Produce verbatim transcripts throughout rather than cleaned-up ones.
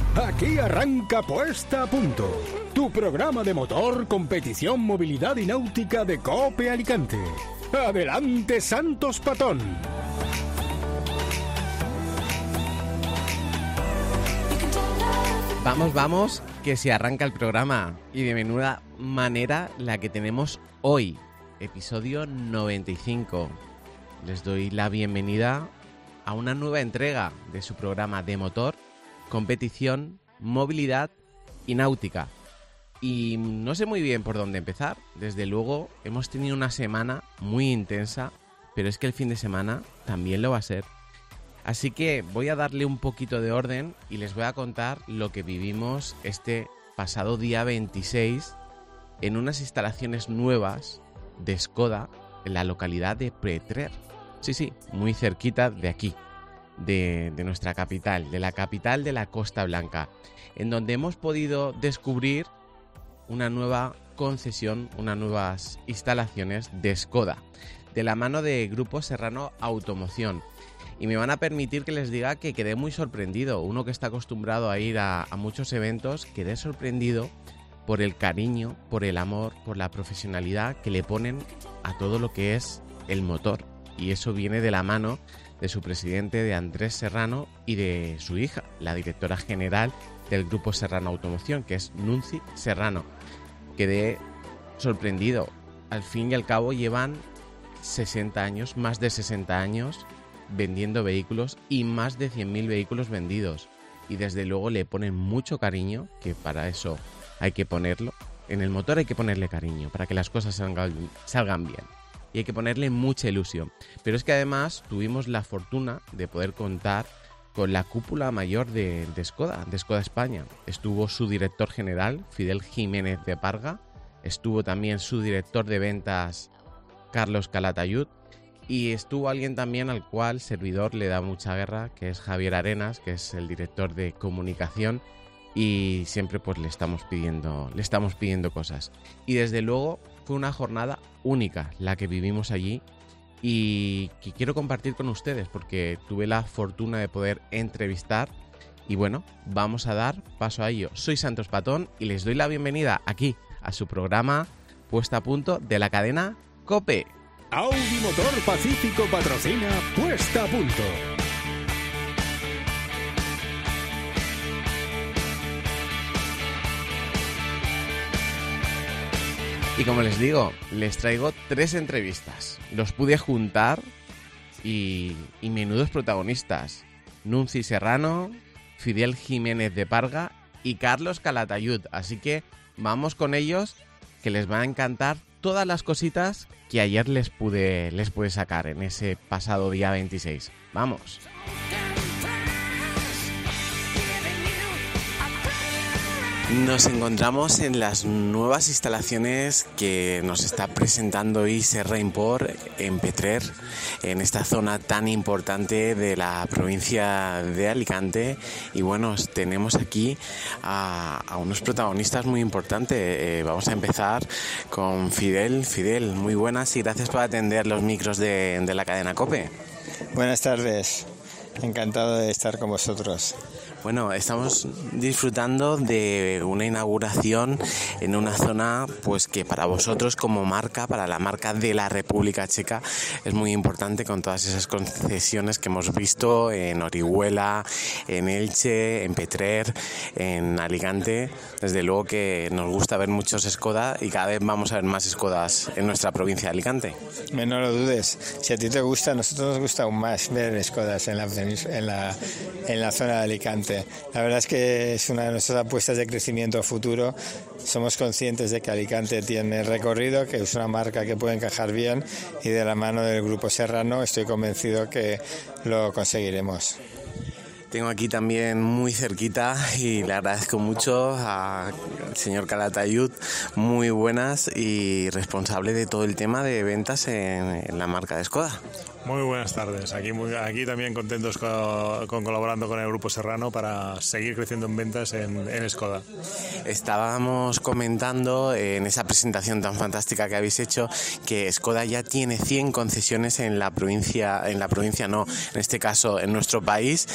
Aquí arranca Puesta a Punto, tu programa de motor, competición, movilidad y náutica de COPE Alicante. ¡Adelante, Santos Patón! Vamos, vamos, que se arranca el programa. Y de menuda manera la que tenemos hoy. Episodio noventa y cinco. Les doy la bienvenida a una nueva entrega de su programa de motor, competición, movilidad y náutica. Y no sé muy bien por dónde empezar. Desde luego hemos tenido una semana muy intensa, pero es que el fin de semana también lo va a ser. Así que voy a darle un poquito de orden y les voy a contar lo que vivimos este pasado día veintiséis en unas instalaciones nuevas de Skoda en la localidad de Petrer. Sí, sí, muy cerquita de aquí. De, de nuestra capital, de la capital de la Costa Blanca, en donde hemos podido descubrir una nueva concesión, unas nuevas instalaciones de Skoda, de la mano de Grupo Serrano Automoción. Y me van a permitir que les diga que quedé muy sorprendido. Uno que está acostumbrado a ir a, a muchos eventos, quedé sorprendido por el cariño, por el amor, por la profesionalidad que le ponen a todo lo que es el motor. Y eso viene de la mano de su presidente, de Andrés Serrano, y de su hija, la directora general del Grupo Serrano Automoción, que es Nunci Serrano. Quedé sorprendido. Al fin y al cabo llevan sesenta años, más de sesenta años, vendiendo vehículos y más de cien mil vehículos vendidos. Y desde luego le ponen mucho cariño, que para eso hay que ponerlo. En el motor hay que ponerle cariño, para que las cosas salgan, salgan bien. Y hay que ponerle mucha ilusión. Pero es que además tuvimos la fortuna de poder contar con la cúpula mayor de, de Skoda, de Skoda España. Estuvo su director general, Fidel Jiménez de Parga. Estuvo también su director de ventas, Carlos Calatayud. Y estuvo alguien también al cual servidor le da mucha guerra, que es Javier Arenas, que es el director de comunicación. Y siempre pues le estamos pidiendo, le estamos pidiendo cosas. Y desde luego fue una jornada única la que vivimos allí y que quiero compartir con ustedes porque tuve la fortuna de poder entrevistar y bueno, vamos a dar paso a ello. Soy Santos Patón y les doy la bienvenida aquí a su programa Puesta a Punto de la cadena COPE. Audi Motor Pacífico patrocina Puesta a Punto. Y como les digo, les traigo tres entrevistas. Los pude juntar y, y menudos protagonistas. Nunci Serrano, Fidel Jiménez de Parga y Carlos Calatayud. Así que vamos con ellos, que les va a encantar todas las cositas que ayer les pude, les pude sacar en ese pasado día veintiséis. ¡Vamos! Nos encontramos en las nuevas instalaciones que nos está presentando hoy Serra Import en Petrer, en esta zona tan importante de la provincia de Alicante. Y bueno, tenemos aquí a, a unos protagonistas muy importantes. Eh, vamos a empezar con Fidel. Fidel, muy buenas y gracias por atender los micros de, de la cadena COPE. Buenas tardes, encantado de estar con vosotros. Bueno, estamos disfrutando de una inauguración en una zona pues que para vosotros como marca, para la marca de la República Checa, es muy importante con todas esas concesiones que hemos visto en Orihuela, en Elche, en Petrer, en Alicante. Desde luego que nos gusta ver muchos Skoda y cada vez vamos a ver más Skodas en nuestra provincia de Alicante. No lo dudes, si a ti te gusta, a nosotros nos gusta aún más ver Skodas en la, en la, en la zona de Alicante. La verdad es que es una de nuestras apuestas de crecimiento a futuro. Somos conscientes de que Alicante tiene recorrido, que es una marca que puede encajar bien y de la mano del Grupo Serrano estoy convencido que lo conseguiremos. Tengo aquí también muy cerquita y le agradezco mucho al señor Calatayud, muy buenas y responsable de todo el tema de ventas en, en la marca de Skoda. Muy buenas tardes. Aquí, muy, aquí también contentos con, con colaborando con el Grupo Serrano para seguir creciendo en ventas en, en Skoda. Estábamos comentando en esa presentación tan fantástica que habéis hecho que Skoda ya tiene cien concesiones en la provincia, en la provincia no, en este caso en nuestro país, y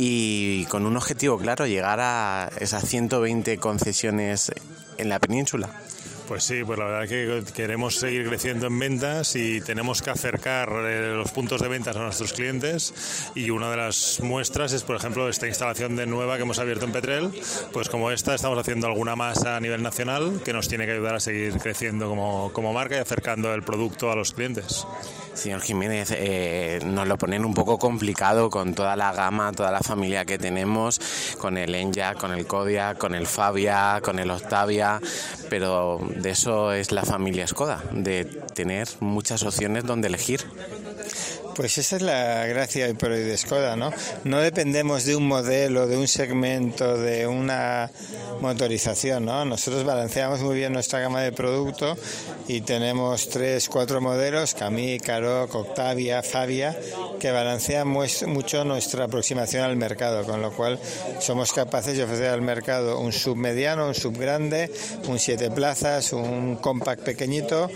y con un objetivo claro, llegar a esas ciento veinte concesiones en la península. Pues sí, pues la verdad es que queremos seguir creciendo en ventas y tenemos que acercar eh, los puntos de ventas a nuestros clientes, y una de las muestras es, por ejemplo, esta instalación de nueva que hemos abierto en Petrel. Pues como esta, estamos haciendo alguna más a nivel nacional que nos tiene que ayudar a seguir creciendo como, como marca y acercando el producto a los clientes. Señor Jiménez, eh, nos lo ponen un poco complicado con toda la gama, toda la familia que tenemos, con el Enyaq, con el Kodiaq, con el Fabia, con el Octavia, pero de eso es la familia Skoda, de tener muchas opciones donde elegir. Pues esa es la gracia hoy por hoy de Skoda, ¿no? No dependemos de un modelo, de un segmento, de una motorización, ¿no? Nosotros balanceamos muy bien nuestra gama de producto y tenemos tres, cuatro modelos, Camí, Karoq, Octavia, Fabia, que balancean mucho nuestra aproximación al mercado, con lo cual somos capaces de ofrecer al mercado un sub mediano, un sub grande, un siete plazas, un compact pequeñito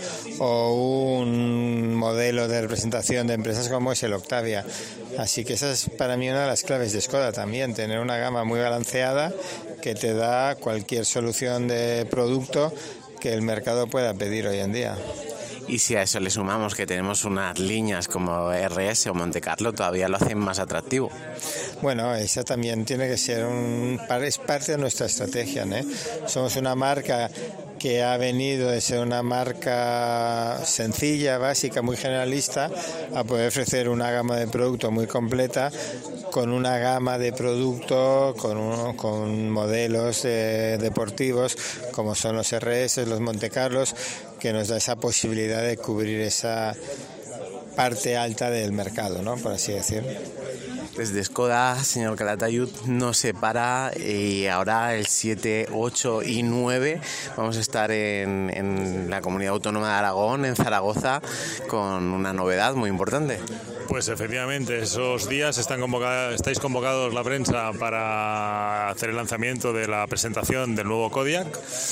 o un modelo de representación de empresas como es el Octavia. Así que esa es para mí una de las claves de Skoda también, tener una gama muy balanceada que te da cualquier solución de producto que el mercado pueda pedir hoy en día. Y si a eso le sumamos que tenemos unas líneas como R S o Monte Carlo, todavía lo hacen más atractivo. Bueno, esa también tiene que ser un, es parte de nuestra estrategia, ¿eh? Somos una marca que ha venido de ser una marca sencilla, básica, muy generalista, a poder ofrecer una gama de producto muy completa, con una gama de producto, con, uno, con modelos eh, deportivos como son los R S, los Monte Carlos, que nos da esa posibilidad de cubrir esa parte alta del mercado, ¿no? Por así decirlo. Desde Skoda, señor Calatayud, nos separa y ahora el siete, ocho y nueve vamos a estar en, en la Comunidad Autónoma de Aragón, en Zaragoza, con una novedad muy importante. Pues efectivamente, esos días están convocados, estáis convocados la prensa para hacer el lanzamiento de la presentación del nuevo Kodiaq,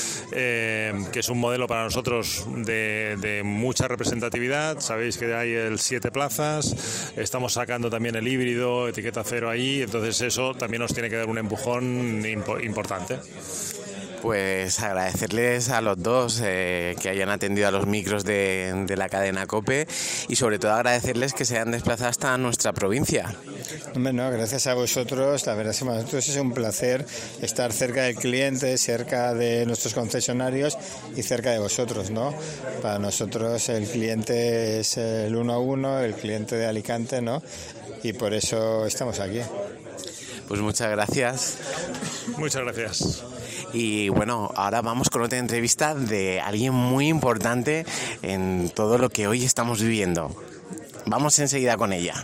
eh, que es un modelo para nosotros de, de mucha representatividad. Sabéis que hay el siete plazas, estamos sacando también el híbrido, etiqueta cero ahí, entonces eso también nos tiene que dar un empujón impo- importante. Pues agradecerles a los dos eh, que hayan atendido a los micros de, de la cadena COPE y sobre todo agradecerles que se hayan desplazado hasta nuestra provincia. Bueno, gracias a vosotros, la verdad es que para nosotros es un placer estar cerca del cliente, cerca de nuestros concesionarios y cerca de vosotros, ¿no? Para nosotros el cliente es el uno a uno, el cliente de Alicante, ¿no? Y por eso estamos aquí. Pues muchas gracias. Muchas gracias. Y bueno, ahora vamos con otra entrevista de alguien muy importante en todo lo que hoy estamos viviendo. Vamos enseguida con ella.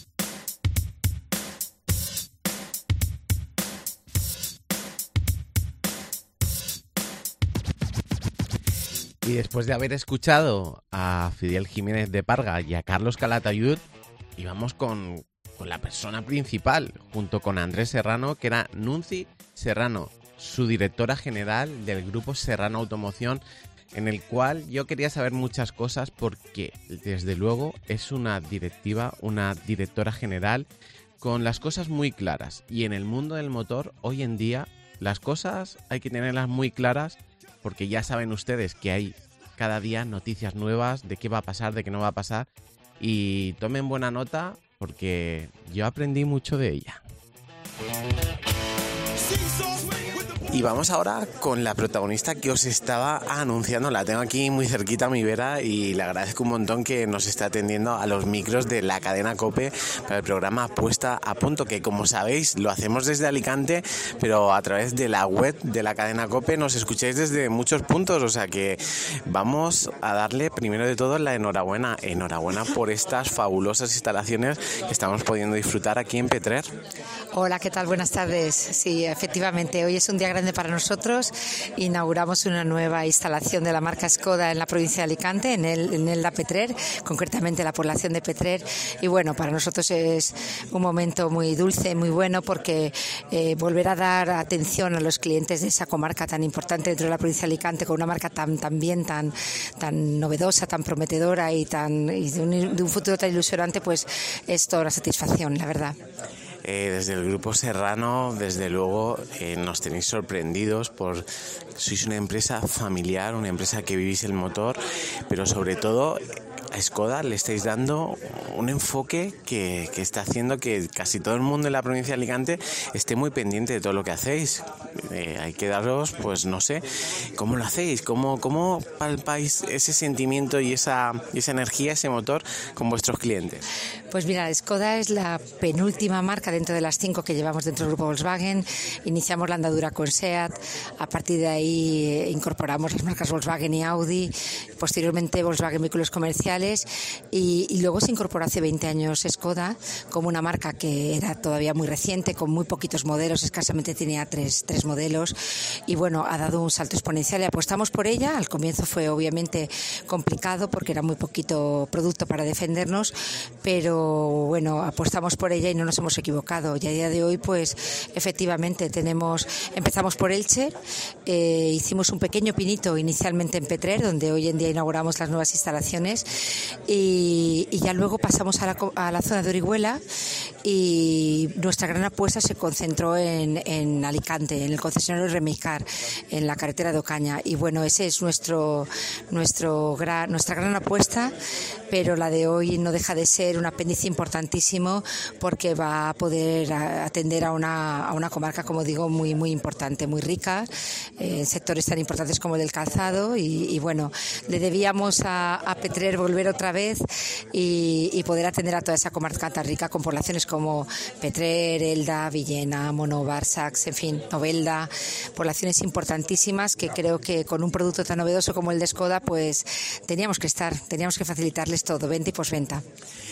Y después de haber escuchado a Fidel Jiménez de Parga y a Carlos Calatayud, íbamos con, con la persona principal, junto con Andrés Serrano, que era Nunci Serrano, su directora general del grupo Serrano Automoción, en el cual yo quería saber muchas cosas porque desde luego es una directiva, una directora general con las cosas muy claras, y en el mundo del motor hoy en día las cosas hay que tenerlas muy claras porque ya saben ustedes que hay cada día noticias nuevas de qué va a pasar, de qué no va a pasar, y tomen buena nota porque yo aprendí mucho de ella. Y vamos ahora con la protagonista que os estaba anunciando. La tengo aquí muy cerquita a mi vera y le agradezco un montón que nos esté atendiendo a los micros de la cadena COPE para el programa Puesta a Punto, que como sabéis lo hacemos desde Alicante, pero a través de la web de la cadena COPE nos escucháis desde muchos puntos, o sea que vamos a darle primero de todo la enhorabuena, enhorabuena por estas fabulosas instalaciones que estamos pudiendo disfrutar aquí en Petrer. Hola, ¿qué tal? Buenas tardes. Sí, efectivamente, hoy es un día grande para nosotros. Inauguramos una nueva instalación de la marca Skoda en la provincia de Alicante, en el, en el La Petrer, concretamente la población de Petrer. Y bueno, para nosotros es un momento muy dulce, muy bueno, porque eh, volver a dar atención a los clientes de esa comarca tan importante dentro de la provincia de Alicante, con una marca tan, tan bien, tan, tan novedosa, tan prometedora y, tan, y de, un, de un futuro tan ilusionante, pues es toda una satisfacción, la verdad. Eh, desde el Grupo Serrano, desde luego, eh, nos tenéis sorprendidos por... Sois una empresa familiar, una empresa que vivís el motor, pero sobre todo... A Skoda le estáis dando un enfoque que, que está haciendo que casi todo el mundo en la provincia de Alicante esté muy pendiente de todo lo que hacéis. Eh, hay que daros, pues no sé, ¿cómo lo hacéis? ¿Cómo, cómo palpáis ese sentimiento y esa, y esa energía, ese motor con vuestros clientes? Pues mira, Skoda es la penúltima marca dentro de las cinco que llevamos dentro del grupo Volkswagen. Iniciamos la andadura con SEAT, a partir de ahí incorporamos las marcas Volkswagen y Audi, posteriormente Volkswagen Vehículos Comerciales, y, y luego se incorporó hace veinte años Skoda como una marca que era todavía muy reciente, con muy poquitos modelos, escasamente tenía tres, tres modelos, y bueno, ha dado un salto exponencial y apostamos por ella. Al comienzo fue obviamente complicado porque era muy poquito producto para defendernos, pero bueno, apostamos por ella y no nos hemos equivocado, y a día de hoy pues efectivamente tenemos, empezamos por Elche, eh, hicimos un pequeño pinito inicialmente en Petrer, donde hoy en día inauguramos las nuevas instalaciones, y, y ya luego pasamos a la, a la zona de Orihuela, y nuestra gran apuesta se concentró en, en Alicante, en el concesionario Remicar, en la carretera de Ocaña, y bueno, ese es nuestro, nuestro gran, nuestra gran apuesta, pero la de hoy no deja de ser un apéndice importantísimo porque va a poder atender a una, a una comarca, como digo, muy muy importante, muy rica, en eh, sectores tan importantes como el del calzado, y, y bueno, le debíamos a, a Petrer volver otra vez y, y poder atender a toda esa comarca tan rica, con poblaciones como Petrer, Elda, Villena, Monóvar, Sax, en fin, Novelda, poblaciones importantísimas que creo que con un producto tan novedoso como el de Skoda, pues teníamos que estar, teníamos que facilitarles todo, venta y posventa.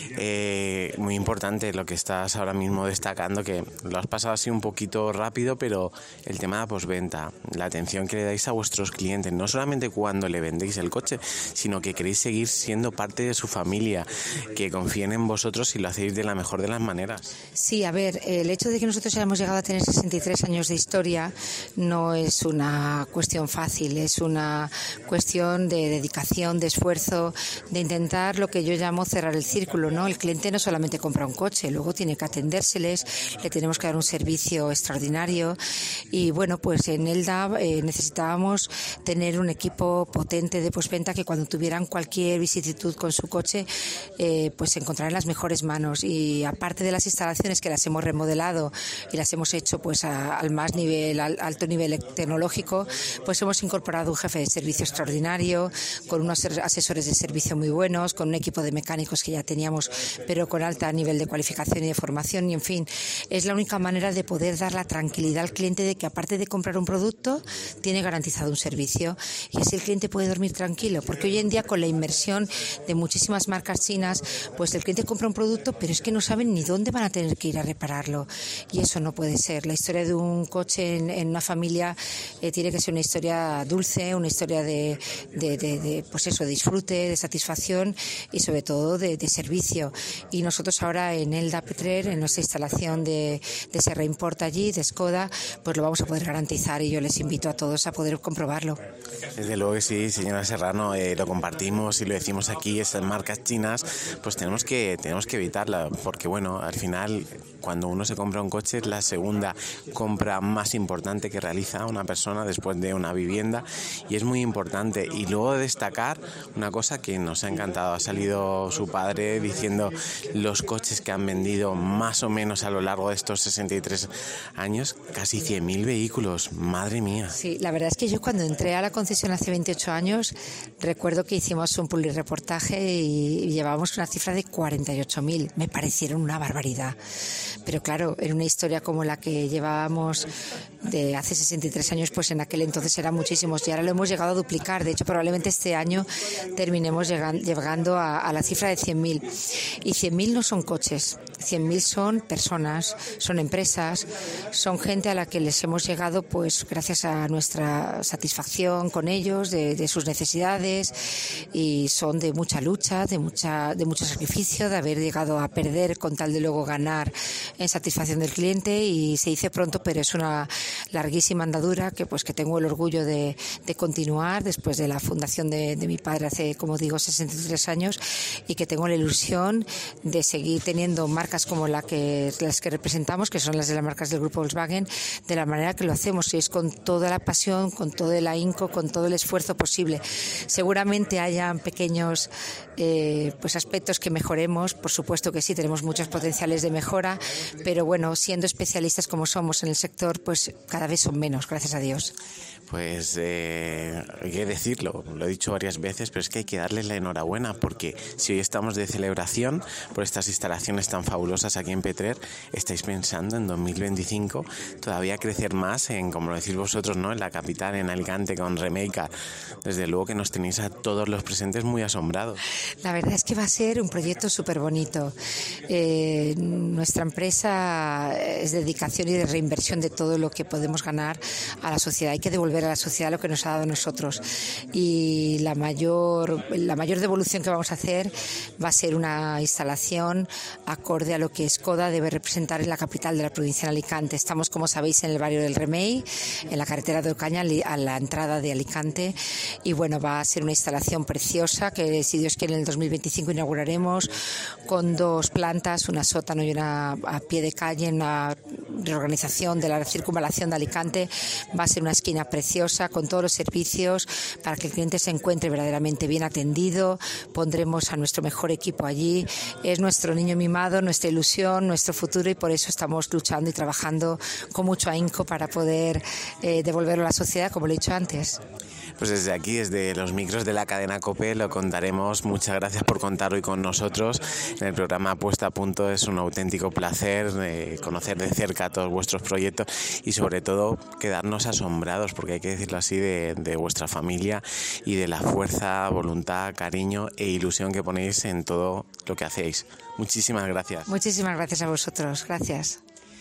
Eh, muy importante lo que estás ahora mismo destacando, que lo has pasado así un poquito rápido, pero el tema de la posventa, la atención que le dais a vuestros clientes, no solamente cuando le vendéis el coche, sino que queréis seguir siendo parte de su familia, que confíen en vosotros y lo hacéis de la mejor de las maneras. Sí, a ver, el hecho de que nosotros hayamos llegado a tener sesenta y tres años de historia no es una cuestión fácil, es una cuestión de dedicación, de esfuerzo, de intentar lo que yo llamo cerrar el círculo, ¿no? El cliente no solamente compra un coche, luego tiene que atendérseles, le tenemos que dar un servicio extraordinario, y bueno, pues en Elda eh, necesitábamos tener un equipo potente de postventa que cuando tuvieran cualquier vicisitud con su coche, eh, pues se encontrarán en las mejores manos. Y aparte de las instalaciones que las hemos remodelado y las hemos hecho pues a, al más nivel, al alto nivel tecnológico, pues hemos incorporado un jefe de servicio extraordinario, con unos asesores de servicio muy buenos, con un equipo de mecánicos que ya teníamos, pero con alto nivel de cualificación y de formación, y en fin, es la única manera de poder dar la tranquilidad al cliente de que aparte de comprar un producto, tiene garantizado un servicio, y así el cliente puede dormir tranquilo, porque hoy en día con la inmersión de muchísimas marcas chinas, pues el cliente compra un producto, pero es que no saben ni dónde van a tener que ir a repararlo, y eso no puede ser. La historia de un coche en, en una familia eh, tiene que ser una historia dulce, una historia de, de, de, de pues eso, de disfrute, de satisfacción y sobre todo de, de servicio. Y nosotros ahora en Elda Petrer, en nuestra instalación de, de Serra Import allí, de Skoda, pues lo vamos a poder garantizar, y yo les invito a todos a poder comprobarlo. Desde luego que sí, señora Serrano, eh, lo compartimos y lo decimos aquí, esas marcas chinas, pues tenemos que, tenemos que evitarla, porque bueno, al final cuando uno se compra un coche es la segunda compra más importante que realiza una persona después de una vivienda, y es muy importante. Y luego destacar una cosa que nos ha encantado, ha salido su padre diciendo los coches que han vendido más o menos a lo largo de estos sesenta y tres años, casi cien mil vehículos, madre mía. Sí, la verdad es que yo cuando entré a la concesión hace veintiocho años, recuerdo que hicimos un publireportaje y llevábamos una cifra de cuarenta y ocho mil, me parecieron una barbaridad, pero claro, en una historia como la que llevábamos de hace sesenta y tres años, pues en aquel entonces eran muchísimos, y ahora lo hemos llegado a duplicar. De hecho, probablemente este año terminemos llegando, llegando a, a la cifra de cien mil, y cien mil no son coches, cien mil son personas, son empresas, son gente a la que les hemos llegado pues gracias a nuestra satisfacción con ellos, de, de sus necesidades, y son de mucha lucha, de mucha de mucho sacrificio, de haber llegado a perder con tal de luego ganar en satisfacción del cliente y se dice pronto, pero es una larguísima andadura que pues que tengo el orgullo de, de continuar después de la fundación de, de mi padre hace, como digo, sesenta y tres años, y que tengo la ilusión de seguir teniendo marcas como la que, las que representamos, que son las de las marcas del grupo Volkswagen, de la manera que lo hacemos, y es con toda la pasión, con todo el ahínco, con todo el esfuerzo posible. Seguramente hayan pequeños eh, pues aspectos que mejoremos, por supuesto que sí, tenemos muchos potenciales de mejora, pero bueno, siendo especialistas como somos en el sector, pues cada vez son menos, gracias a Dios. Pues eh, hay que decirlo, lo he dicho varias veces, pero es que hay que darles la enhorabuena, porque si hoy estamos de celebración por estas instalaciones tan fabulosas aquí en Petrer, estáis pensando en dos mil veinticinco todavía crecer más en, como lo decís vosotros, ¿no?, en la capital, en Alicante, con Remeicar. Desde luego que nos tenéis a todos los presentes muy asombrados. La verdad es que va a ser un proyecto súper bonito. Eh, nuestra empresa es dedicación y de reinversión de todo lo que podemos ganar a la sociedad. Hay que devolver a la sociedad lo que nos ha dado a nosotros, y la mayor la mayor devolución que vamos a hacer va a ser una instalación acorde a lo que Skoda debe representar en la capital de la provincia de Alicante. Estamos, como sabéis, en el barrio del Remei, en la carretera de Ocaña, a la entrada de Alicante, y bueno, va a ser una instalación preciosa que, si Dios quiere, en el dos mil veinticinco inauguraremos, con dos plantas, una sótano y una a pie de calle, una reorganización de la circunvalación de Alicante. Va a ser una esquina preciosa con todos los servicios para que el cliente se encuentre verdaderamente bien atendido. Pondremos a nuestro mejor equipo allí. Es nuestro niño mimado, nuestra ilusión, nuestro futuro, y por eso estamos luchando y trabajando con mucho ahínco para poder eh, devolverlo a la sociedad, como lo he dicho antes. Pues desde aquí, desde los micros de la cadena COPE, lo contaremos. Muchas gracias por contar hoy con nosotros en el programa Puesta a Punto. Es un auténtico placer eh, conocer de cerca todos vuestros proyectos y, sobre todo, quedarnos asombrados, porque hay que decirlo así, de, de vuestra familia y de la fuerza, voluntad, cariño e ilusión que ponéis en todo lo que hacéis. Muchísimas gracias. Muchísimas gracias a vosotros. Gracias.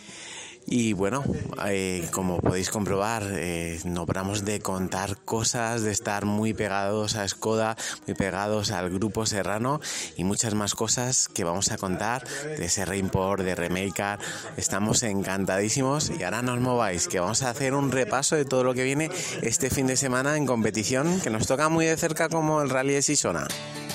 Y bueno, eh, como podéis comprobar, eh, no paramos de contar cosas, de estar muy pegados a Skoda, muy pegados al grupo Serrano, y muchas más cosas que vamos a contar de Serra Import, de Remeicar. Estamos encantadísimos, y ahora no os mováis, que vamos a hacer un repaso de todo lo que viene este fin de semana en competición, que nos toca muy de cerca, como el Rally de Sisona.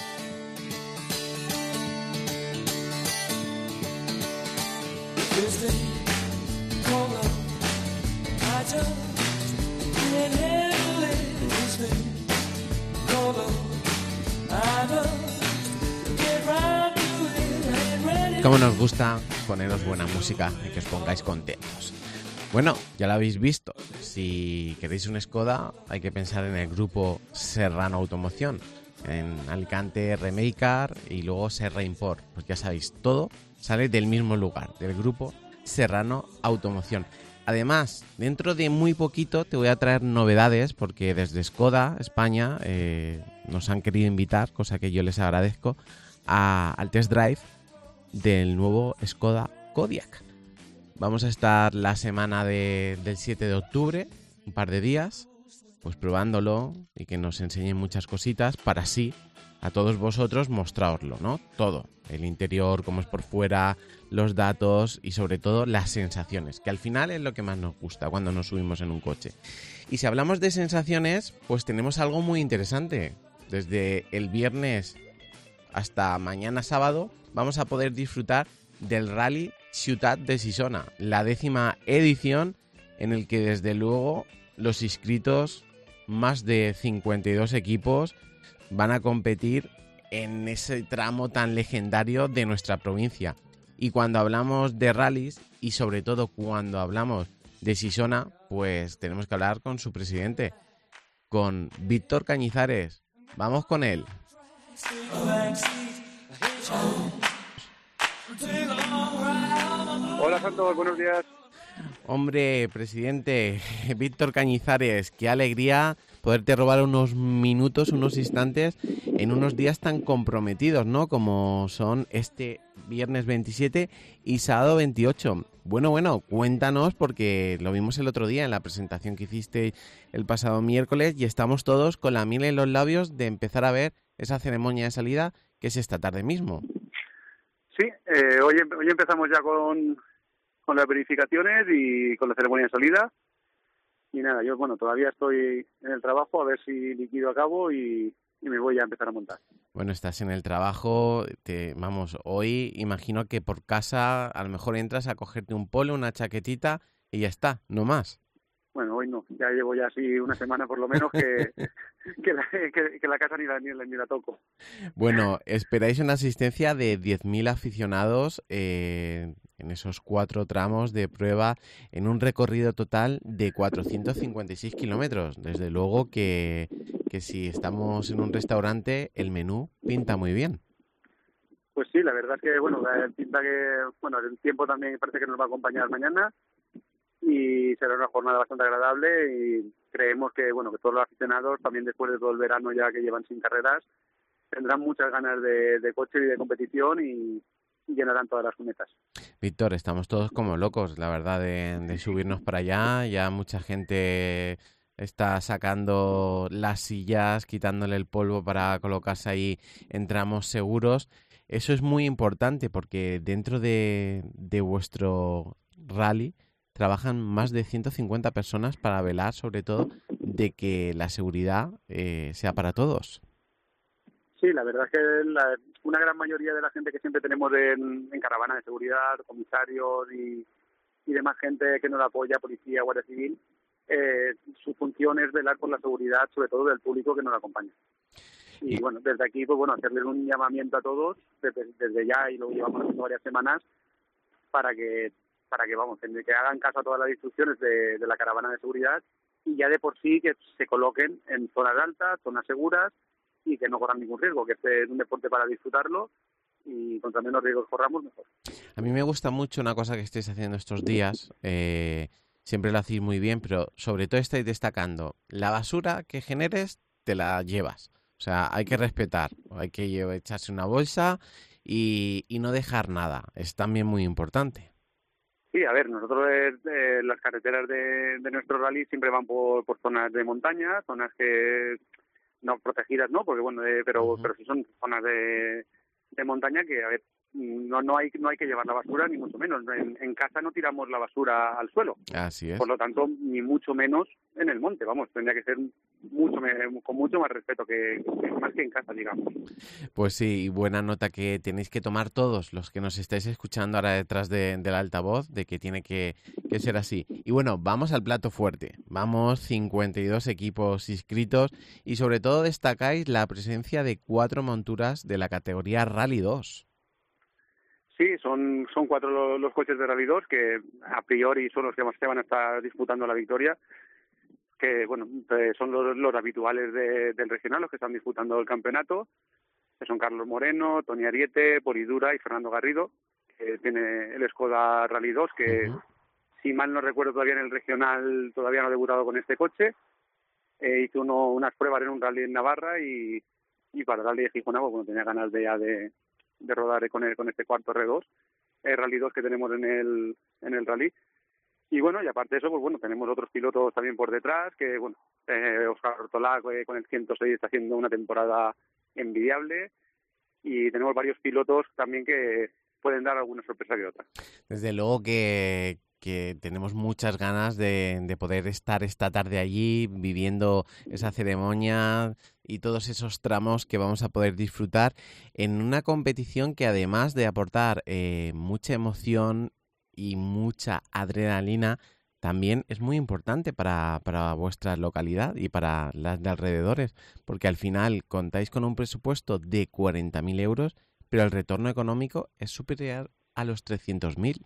Como nos gusta poneros buena música y que os pongáis contentos. Bueno, ya lo habéis visto. Si queréis un Skoda, hay que pensar en el grupo Serrano Automoción. En Alicante, Remeicar, y luego Serra Import. Pues ya sabéis, todo sale del mismo lugar, del grupo Serrano Automoción. Además, dentro de muy poquito te voy a traer novedades, porque desde Skoda España eh, nos han querido invitar, cosa que yo les agradezco, a, al test drive del nuevo Skoda Kodiaq. Vamos a estar la semana de, del siete de octubre, un par de días, pues probándolo, y que nos enseñen muchas cositas para así a todos vosotros mostraoslo, ¿no? Todo, el interior, cómo es por fuera, los datos y sobre todo las sensaciones, que al final es lo que más nos gusta cuando nos subimos en un coche. Y si hablamos de sensaciones, pues tenemos algo muy interesante. Desde el viernes hasta mañana sábado vamos a poder disfrutar del Rally Ciutat de Sisona, la décima edición, en el que desde luego los inscritos, más de cincuenta y dos equipos, van a competir en ese tramo tan legendario de nuestra provincia. Y cuando hablamos de rallies, y sobre todo cuando hablamos de Sisona, pues tenemos que hablar con su presidente, con Víctor Cañizares. Vamos con él. Hola Santos, buenos días. Hombre, presidente, Víctor Cañizares, qué alegría poderte robar unos minutos, unos instantes en unos días tan comprometidos, ¿no? Como son este viernes veintisiete y sábado veintiocho. Bueno, bueno, cuéntanos, porque lo vimos el otro día en la presentación que hiciste el pasado miércoles, y estamos todos con la miel en los labios de empezar a ver esa ceremonia de salida, que es esta tarde mismo. Sí, eh, hoy, hoy empezamos ya con, con las verificaciones y con la ceremonia de salida. Y nada, yo bueno, todavía estoy en el trabajo a ver si liquido a cabo y, y me voy a empezar a montar. Bueno, estás en el trabajo, te, vamos, hoy imagino que por casa a lo mejor entras a cogerte un polo, una chaquetita y ya está, no más. Bueno, hoy no, ya llevo ya así una semana por lo menos que, que, la, que, que la casa ni la, ni, la, ni la toco. Bueno, esperáis una asistencia de diez mil aficionados eh, en esos cuatro tramos de prueba en un recorrido total de cuatrocientos cincuenta y seis kilómetros. Desde luego que, que si estamos en un restaurante, el menú pinta muy bien. Pues sí, la verdad es que, bueno, pinta que, bueno, el tiempo también parece que nos va a acompañar mañana. Y será una jornada bastante agradable y creemos que bueno que todos los aficionados, también después de todo el verano ya que llevan sin carreras, tendrán muchas ganas de, de coche y de competición y, y llenarán todas las cunetas. Víctor, estamos todos como locos, la verdad, de, de subirnos para allá. Ya mucha gente está sacando las sillas, quitándole el polvo para colocarse ahí en tramos seguros. Eso es muy importante porque dentro de, de vuestro rally trabajan más de ciento cincuenta personas para velar, sobre todo, de que la seguridad eh, sea para todos. Sí, la verdad es que la, una gran mayoría de la gente que siempre tenemos en, en caravana de seguridad, comisarios y, y demás gente que nos apoya, policía, guardia civil, eh, su función es velar por la seguridad, sobre todo del público que nos acompaña. Y, y bueno, desde aquí, pues bueno, hacerles un llamamiento a todos, desde, desde ya, y lo llevamos haciendo varias semanas, para que para que vamos, que hagan caso a todas las instrucciones de, de la caravana de seguridad y ya de por sí que se coloquen en zonas altas, zonas seguras y que no corran ningún riesgo, que este es un deporte para disfrutarlo y contra menos riesgos corramos, mejor. A mí me gusta mucho una cosa que estáis haciendo estos días, eh, siempre lo hacéis muy bien, pero sobre todo estáis destacando, la basura que generes te la llevas, o sea, hay que respetar, hay que llevar, echarse una bolsa y, y no dejar nada, es también muy importante. Sí, a ver, nosotros eh, las carreteras de, de nuestro rally siempre van por, por zonas de montaña, zonas que no protegidas, ¿no? Porque bueno, eh, pero uh-huh. pero sí son zonas de, de montaña que, a ver, no no hay no hay que llevar la basura ni mucho menos. En, en casa no tiramos la basura al suelo. Así es. Por lo tanto, ni mucho menos en el monte. Vamos, tendría que ser mucho con mucho más respeto que, que más que en casa, digamos. Pues sí, y buena nota que tenéis que tomar todos los que nos estáis escuchando ahora detrás de, del altavoz, de que tiene que, que ser así. Y bueno, vamos al plato fuerte. Vamos, cincuenta y dos equipos inscritos y sobre todo destacáis la presencia de cuatro monturas de la categoría Rally dos. Sí, son son cuatro los, los coches de Rally dos que a priori son los que más se van a estar disputando la victoria, que bueno, son los, los habituales de, del regional, los que están disputando el campeonato, que son Carlos Moreno, Tony Ariete, Polidura y Fernando Garrido, que tiene el Skoda Rally dos, que uh-huh. si mal no recuerdo todavía en el regional todavía no ha debutado con este coche, eh, hizo uno, unas pruebas en un rally en Navarra y, y para el rally de Gijona, pues, bueno, tenía ganas de ya de de rodar con el, con este cuarto R dos, el Rally dos que tenemos en el en el rally. Y bueno, y aparte de eso, pues bueno, tenemos otros pilotos también por detrás, que bueno, eh, Óscar Ortolá eh, con el ciento seis está haciendo una temporada envidiable y tenemos varios pilotos también que pueden dar alguna sorpresa que otra. Desde luego que, que tenemos muchas ganas de, de poder estar esta tarde allí viviendo esa ceremonia y todos esos tramos que vamos a poder disfrutar en una competición que además de aportar eh, mucha emoción y mucha adrenalina, también es muy importante para, para vuestra localidad y para las de alrededores, porque al final contáis con un presupuesto de cuarenta mil euros, pero el retorno económico es superior a los trescientos mil.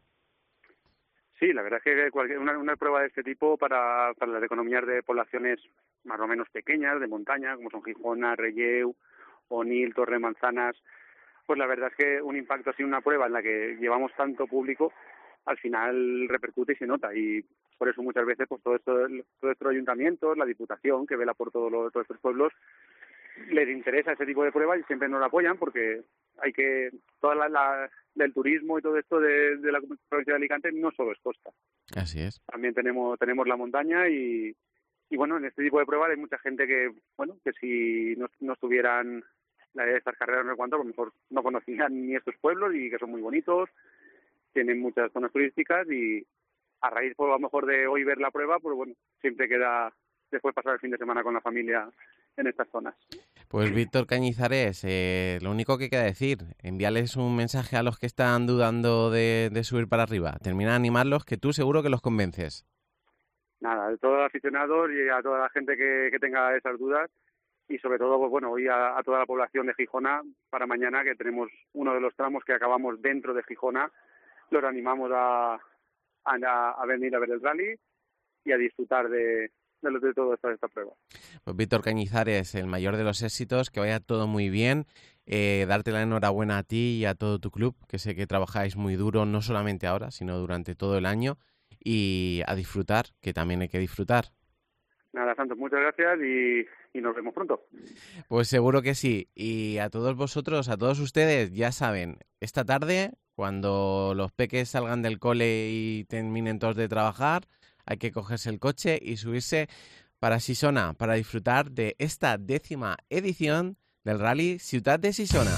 Sí, la verdad es que cualquier, una, una prueba de este tipo para, para las economías de poblaciones más o menos pequeñas, de montaña, como son Gijona, Relleu, Onil, Torre Manzanas, pues la verdad es que un impacto así, una prueba en la que llevamos tanto público, al final repercute y se nota. Y por eso muchas veces pues todo esto, todo estos ayuntamientos, la Diputación, que vela por todos los, todos estos pueblos, les interesa ese tipo de pruebas y siempre nos apoyan porque hay que toda la, la del turismo y todo esto de, de la provincia de Alicante no solo es costa. Así es. También tenemos tenemos la montaña y, y bueno, en este tipo de pruebas hay mucha gente que, bueno, que si no, no estuvieran estas carreras no sé cuánto, a lo mejor no conocían ni estos pueblos y que son muy bonitos, tienen muchas zonas turísticas y a raíz, por lo mejor, de hoy ver la prueba, pues bueno, siempre queda después pasar el fin de semana con la familia en estas zonas. Pues Víctor Cañizares, eh, lo único que queda decir, envíales un mensaje a los que están dudando de, de subir para arriba. Termina de animarlos, que tú seguro que los convences. Nada, a todos los aficionados y a toda la gente que, que tenga esas dudas y sobre todo, pues bueno, hoy a, a toda la población de Gijona para mañana, que tenemos uno de los tramos que acabamos dentro de Gijona, los animamos a, a, a venir a ver el rally y a disfrutar de, de, de toda esta, esta prueba. Pues Víctor Cañizares, el mayor de los éxitos, que vaya todo muy bien, eh, darte la enhorabuena a ti y a todo tu club, que sé que trabajáis muy duro, no solamente ahora, sino durante todo el año, y a disfrutar, que también hay que disfrutar. Nada, Santos, muchas gracias y, y nos vemos pronto. Pues seguro que sí. Y a todos vosotros, a todos ustedes, ya saben, esta tarde, cuando los peques salgan del cole y terminen todos de trabajar, hay que cogerse el coche y subirse para Sisona, para disfrutar de esta décima edición del Rally Ciutat de Sisona.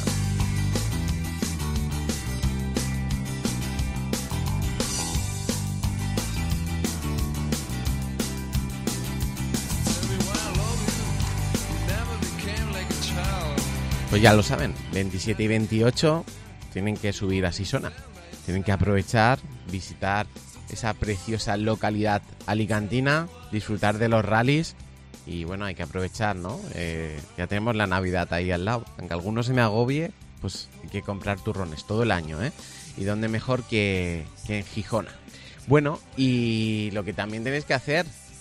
Pues ya lo saben, veintisiete y veintiocho tienen que subir a Sisona. Tienen que aprovechar, visitar esa preciosa localidad alicantina, disfrutar de los rallies y bueno, hay que aprovechar, ¿no? Eh, ya tenemos la Navidad ahí al lado. Aunque alguno se me agobie, pues hay que comprar turrones todo el año, ¿eh? Y dónde mejor que, que en Gijona. Bueno, y lo que también tenéis que hacer,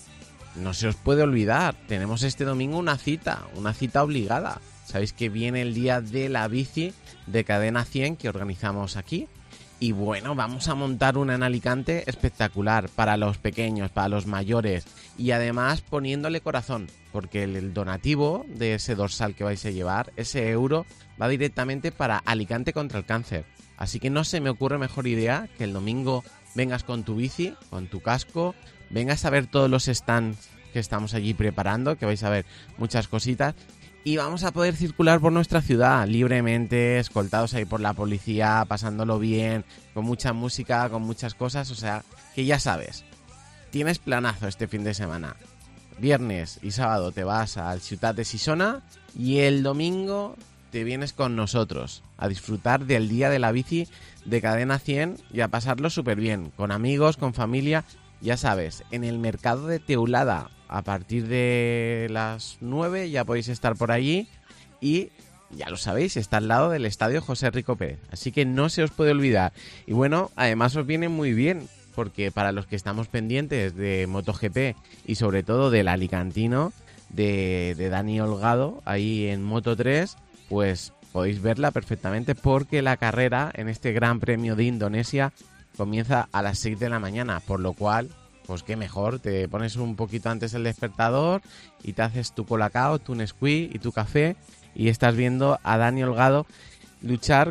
no se os puede olvidar, tenemos este domingo una cita, una cita obligada. Sabéis que viene el día de la bici de Cadena cien que organizamos aquí. Y bueno, vamos a montar una en Alicante espectacular para los pequeños, para los mayores. Y además poniéndole corazón, porque el donativo de ese dorsal que vais a llevar, ese euro, va directamente para Alicante contra el cáncer. Así que no se me ocurre mejor idea que el domingo vengas con tu bici, con tu casco, vengas a ver todos los stands que estamos allí preparando, que vais a ver muchas cositas. Y vamos a poder circular por nuestra ciudad libremente, escoltados ahí por la policía, pasándolo bien, con mucha música, con muchas cosas. O sea, que ya sabes, tienes planazo este fin de semana. Viernes y sábado te vas al Ciutat de Sisona y el domingo te vienes con nosotros a disfrutar del día de la bici de Cadena cien y a pasarlo súper bien, con amigos, con familia. Ya sabes, en el mercado de Teulada, a partir de las nueve ya podéis estar por allí y ya lo sabéis, está al lado del estadio José Rico Pérez, así que no se os puede olvidar. Y bueno, además os viene muy bien, porque para los que estamos pendientes de MotoGP y sobre todo del alicantino, de, de Dani Holgado, ahí en Moto tres, pues podéis verla perfectamente porque la carrera en este Gran Premio de Indonesia comienza a las seis de la mañana, por lo cual, pues qué mejor, te pones un poquito antes el despertador y te haces tu colacao, tu Nesquik y tu café y estás viendo a Dani Holgado luchar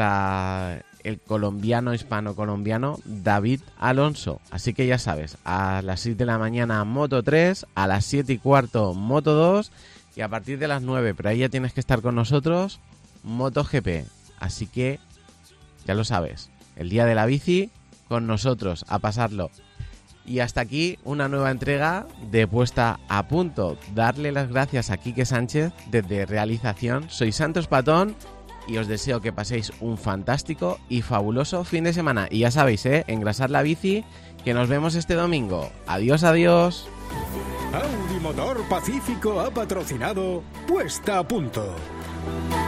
contra el colombiano, hispano-colombiano David Alonso. Así que ya sabes, a las seis de la mañana Moto tres, a las siete y cuarto Moto dos y a partir de las nueve, pero ahí ya tienes que estar con nosotros, MotoGP. Así que ya lo sabes, el día de la bici con nosotros, a pasarlo. Y hasta aquí una nueva entrega de Puesta a Punto. Darle las gracias a Quique Sánchez desde Realización. Soy Santos Patón y os deseo que paséis un fantástico y fabuloso fin de semana. Y ya sabéis, ¿eh? Engrasar la bici, que nos vemos este domingo. Adiós, adiós. Audi Motor Pacífico ha patrocinado Puesta a Punto.